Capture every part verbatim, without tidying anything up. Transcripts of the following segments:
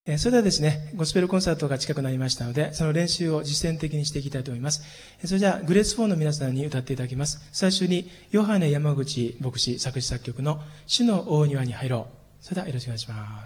それではですね、ゴスペルコンサートが近くなりましたので、その練習を実践的にしていきたいと思います。それじゃあ、グレースフォーの皆さんに歌っていただきます。最初に、ヨハネ山口牧師作詞作曲の主の大庭に入ろう。それではよろしくお願いします。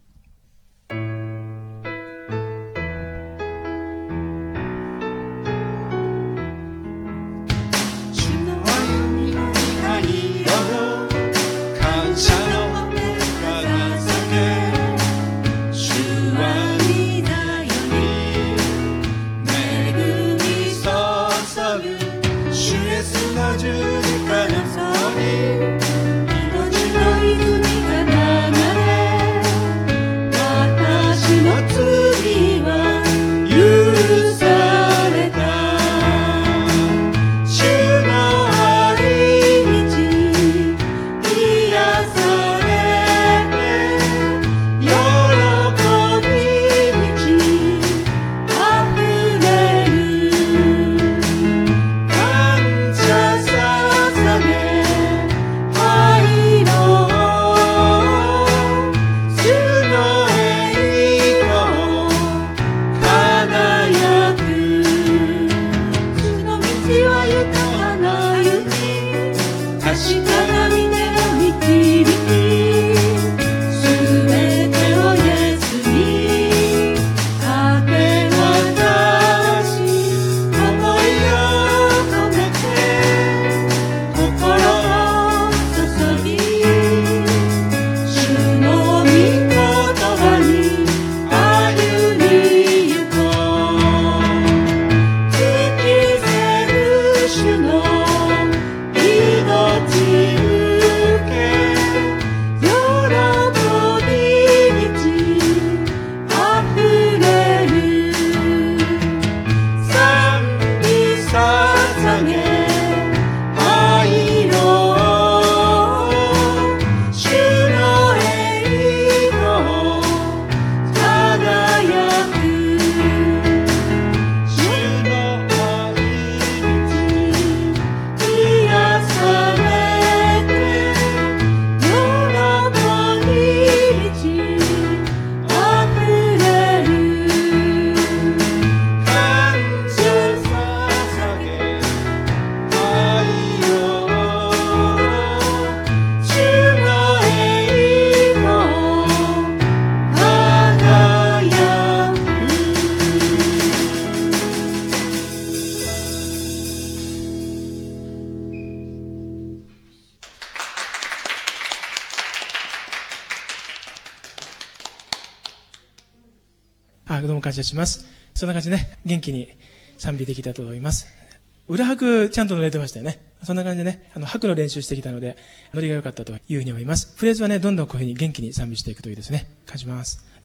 あ、どうも感謝します。そんな感じでね、元気に賛美できたと思います。裏拍ちゃんと乗れてましたよね。そんな感じでね、あの、拍の練習してきたので、ノリが良かったというふうに思います。フレーズはね、どんどんこういうふうに元気に賛美していくといいですね。感じます。